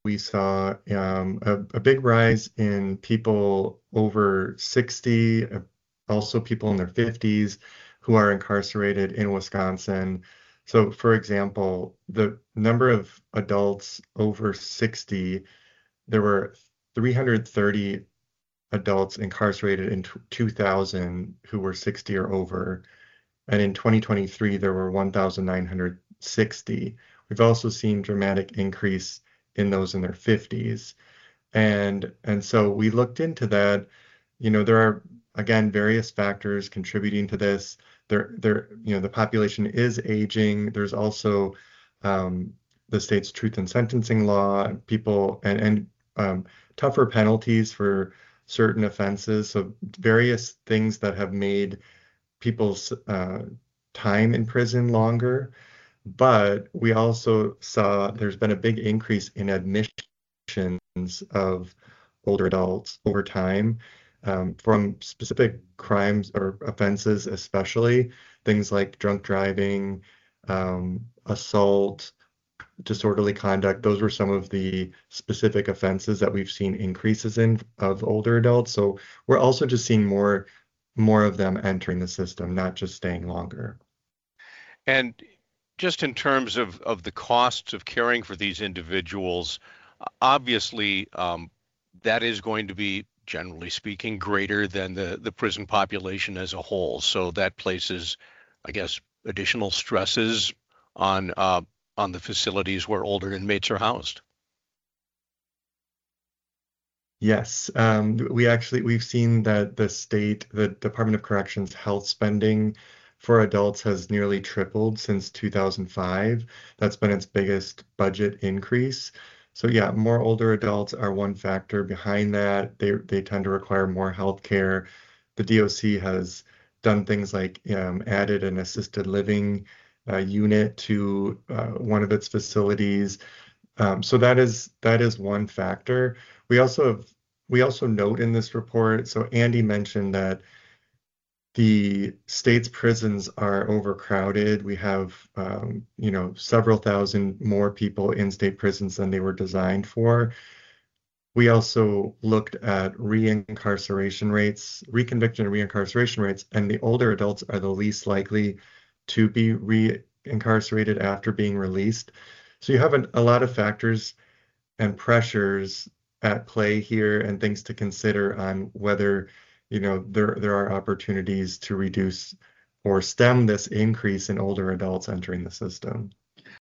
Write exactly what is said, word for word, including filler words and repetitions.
we saw um, a, a big rise in people over sixty, uh, also people in their fifties who are incarcerated in Wisconsin. So, for example, the number of adults over sixty, there were three hundred thirty adults incarcerated in two thousand who were sixty or over. And in twenty twenty-three, there were one thousand nine hundred sixty. We've also seen dramatic increase in those in their fifties. And and so we looked into that. You know, there are again various factors contributing to this. There, there, you know, the population is aging. There's also um, the state's truth in sentencing law, people and and um, tougher penalties for certain offenses. So various things that have made people's uh, time in prison longer. But we also saw there's been a big increase in admissions of older adults over time um, from specific crimes or offenses, especially things like drunk driving, um, assault, disorderly conduct. Those were some of the specific offenses that we've seen increases in of older adults. So we're also just seeing more more of them entering the system, not just staying longer. And just in terms of, of the costs of caring for these individuals, obviously um, that is going to be, generally speaking, greater than the, the prison population as a whole. So that places, I guess, additional stresses on uh, on the facilities where older inmates are housed. Yes, um, we actually we've seen that the state, the Department of Corrections health spending for adults has nearly tripled since two thousand five. That's been its biggest budget increase. So yeah, more older adults are one factor behind that. They they tend to require more health care. The D O C has done things like um, added an assisted living uh, unit to uh, one of its facilities. Um, so that is that is one factor. We also have we also note in this report, so Andy mentioned that the state's prisons are overcrowded. We have um, you know, several thousand more people in state prisons than they were designed for. We also looked at reincarceration rates, reconviction and reincarceration rates, and the older adults are the least likely to be reincarcerated after being released. So you have an, a lot of factors and pressures at play here and things to consider on whether, you know, there there are opportunities to reduce or stem this increase in older adults entering the system.